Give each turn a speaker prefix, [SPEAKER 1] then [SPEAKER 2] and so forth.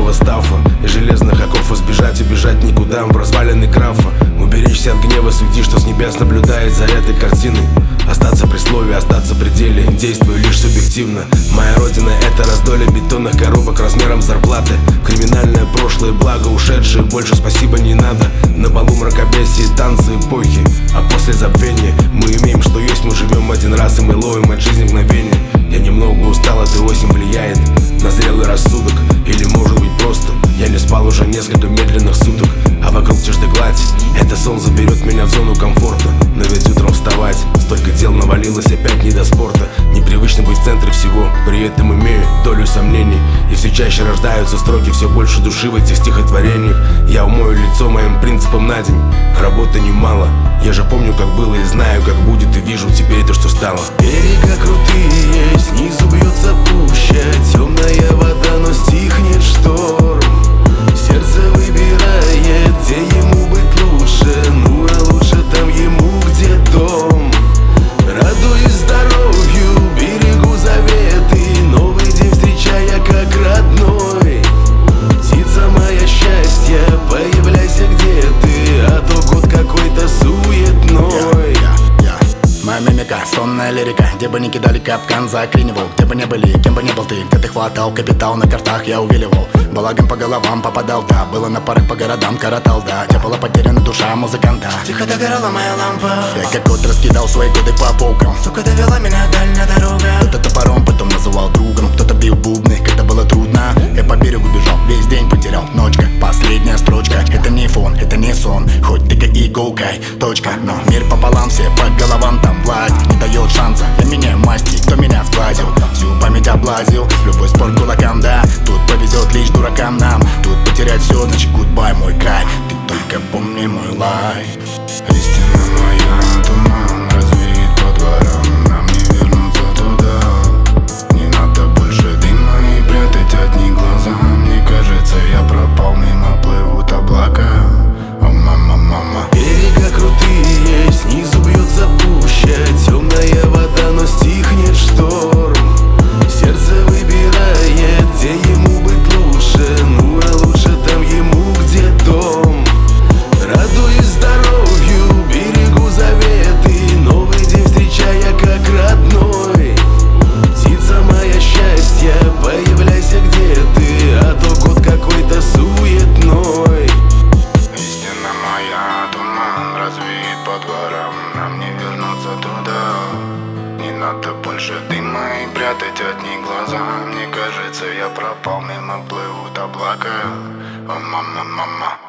[SPEAKER 1] белого стафа и железных оков избежать, убежать никуда в развалины крафа. Уберечься от гнева судьи, что с небес наблюдает за этой картиной. Остаться при слове, остаться при деле, действую лишь субъективно. Моя родина — это раздолье бетонных коробок размером зарплаты. Криминальное прошлое, благо ушедшее, больше спасибо не надо. На балу мракобесие, танцы эпохи, а после забвения мы имеем, что есть. Мы живем один раз, и мы ловим от жизни мгновение. Я немного устал, эта осень влияет на зрелый рассудок. Или может быть просто я не спал уже несколько медленных суток, а вокруг тишь да гладь. Это сон заберет меня в зону комфорта. Но ведь утром вставать, столько дел навалилось, опять не до спорта. Непривычно быть в центре всего, при этом имею долю сомнений. И все чаще рождаются строки, все больше души в этих стихотворениях. Я умою лицо моим принципам на день, работы немало. Я же помню, как было, и знаю, как будет, и вижу теперь то, что стало.
[SPEAKER 2] Берега крутые, снизу бьется пуща, темная вода, но стихнет шторм. Сердце выбирает, где ему быть лучше, ну а лучше там ему, где дом. Радуюсь здоровью, берегу заветы, новый день встречая как родной. Птица моя счастья, появляйся где ты, а то год какой-то суетной.
[SPEAKER 3] Моя мимика, сонная лирика, где бы ни кидали капкан, заклинивал. Где бы не были, кем бы ни был ты, где ты хватал капитал, на картах я увиливал. Балагом по головам попадал, да, было на порах по городам, коротал, да. Где была потеряна душа музыканта,
[SPEAKER 2] Тихо догорала моя лампа.
[SPEAKER 3] я как кот раскидал свои годы по полкам.
[SPEAKER 2] Сука, довела меня дальняя дорога.
[SPEAKER 3] Кто-то топором, потом называл другом, кто-то бил бубны, когда было трудно. Я по берегу бежал, весь день потерял, ночка, последняя строчка. Это не фон, это не сон, хоть тыкай иголкой, точка. Но мир пополам, все по головам, там власть не дает шанса. Я меняю масти, кто меня сглазил, всю память облазил. Любой спор кулакам, да, тут повезет лишь дуракам нам. Тут потерять все, значит гудбай, мой край. Ты только помни мой лайф.
[SPEAKER 4] Истина моя, туман развеет по дворам. Нам не вернуться туда. Не надо больше дыма и прятать от них глаза. Мне кажется, я пропал, мимо плывут облака. О, мама, мама.
[SPEAKER 2] Берега крутые, снизу бьется пуща, темная вода, но стихнет шторм. Сердце выбирает, где ему быть лучше, ну а лучше там ему, где дом. Радуюсь здоровью, берегу заветы, новый день встречая как родной. Птица моя счастья, появляйся где ты, а то год какой-то суетной.
[SPEAKER 4] Истина моя, туман развеет по дворам. Нам не вернуться туда. Не надо больше дыма и прятать от них глаза. Мне кажется, я пропал, мимо плывут облака. О, мама, мама.